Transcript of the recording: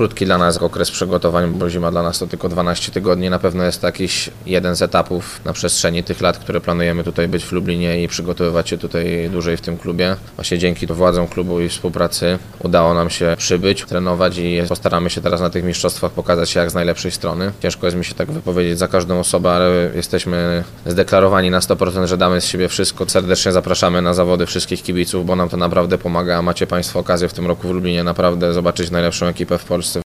krótki dla nas okres przygotowań, bo zima dla nas to tylko 12 tygodni. Na pewno jest to jakiś jeden z etapów na przestrzeni tych lat, które planujemy tutaj być w Lublinie i przygotowywać się tutaj dłużej w tym klubie. Właśnie dzięki władzom klubu i współpracy udało nam się przybyć, trenować i postaramy się teraz na tych mistrzostwach pokazać się jak z najlepszej strony. Ciężko jest mi się tak wypowiedzieć za każdą osobę, ale jesteśmy zdeklarowani na 100%, że damy z siebie wszystko. Serdecznie zapraszamy na zawody wszystkich kibiców, bo nam to naprawdę pomaga. Macie Państwo okazję w tym roku w Lublinie naprawdę zobaczyć najlepszą ekipę w Polsce.